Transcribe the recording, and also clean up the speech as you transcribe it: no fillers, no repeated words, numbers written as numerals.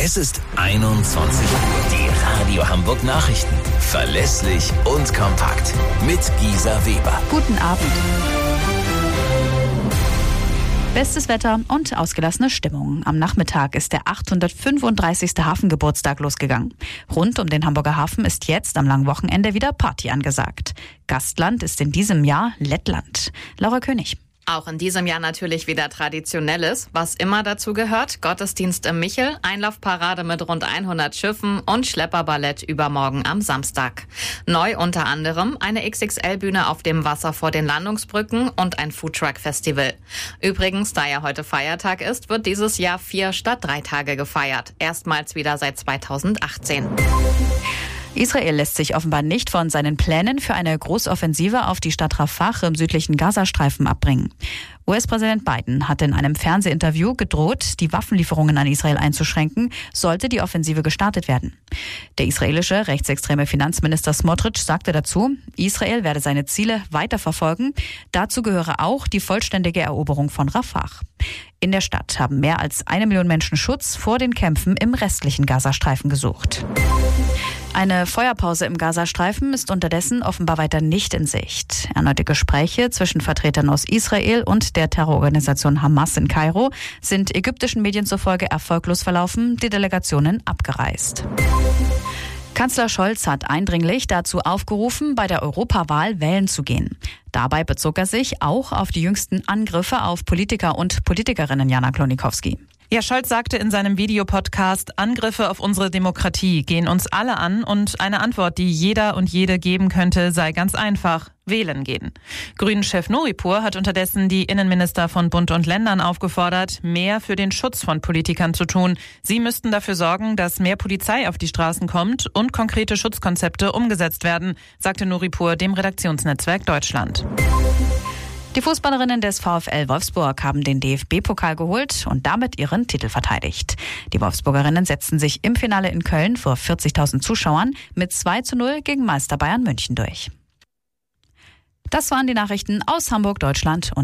Es ist 21 Uhr. Die Radio Hamburg Nachrichten. Verlässlich und kompakt. Mit Gisa Weber. Guten Abend. Bestes Wetter und ausgelassene Stimmung. Am Nachmittag ist der 835. Hafengeburtstag losgegangen. Rund um den Hamburger Hafen ist jetzt am langen Wochenende wieder Party angesagt. Gastland ist in diesem Jahr Lettland. Laura König. Auch in diesem Jahr natürlich wieder Traditionelles, was immer dazu gehört. Gottesdienst im Michel, Einlaufparade mit rund 100 Schiffen und Schlepperballett übermorgen am Samstag. Neu unter anderem eine XXL-Bühne auf dem Wasser vor den Landungsbrücken und ein Foodtruck-Festival. Übrigens, da ja heute Feiertag ist, wird dieses Jahr 4 statt 3 Tage gefeiert. Erstmals wieder seit 2018. Israel lässt sich offenbar nicht von seinen Plänen für eine Großoffensive auf die Stadt Rafah im südlichen Gazastreifen abbringen. US-Präsident Biden hat in einem Fernsehinterview gedroht, die Waffenlieferungen an Israel einzuschränken, sollte die Offensive gestartet werden. Der israelische rechtsextreme Finanzminister Smotrich sagte dazu, Israel werde seine Ziele weiter verfolgen. Dazu gehöre auch die vollständige Eroberung von Rafah. In der Stadt haben mehr als 1 Million Menschen Schutz vor den Kämpfen im restlichen Gazastreifen gesucht. Eine Feuerpause im Gazastreifen ist unterdessen offenbar weiter nicht in Sicht. Erneute Gespräche zwischen Vertretern aus Israel und der Terrororganisation Hamas in Kairo sind ägyptischen Medien zufolge erfolglos verlaufen, die Delegationen abgereist. Kanzler Scholz hat eindringlich dazu aufgerufen, bei der Europawahl wählen zu gehen. Dabei bezog er sich auch auf die jüngsten Angriffe auf Politiker und Politikerinnen, Jana Klonikowski. Ja, Scholz sagte in seinem Videopodcast, Angriffe auf unsere Demokratie gehen uns alle an und eine Antwort, die jeder und jede geben könnte, sei ganz einfach: wählen gehen. Grünen-Chef Nuripur hat unterdessen die Innenminister von Bund und Ländern aufgefordert, mehr für den Schutz von Politikern zu tun. Sie müssten dafür sorgen, dass mehr Polizei auf die Straßen kommt und konkrete Schutzkonzepte umgesetzt werden, sagte Nuripur dem Redaktionsnetzwerk Deutschland. Die Fußballerinnen des VfL Wolfsburg haben den DFB-Pokal geholt und damit ihren Titel verteidigt. Die Wolfsburgerinnen setzten sich im Finale in Köln vor 40.000 Zuschauern mit 2:0 gegen Meister Bayern München durch. Das waren die Nachrichten aus Hamburg, Deutschland und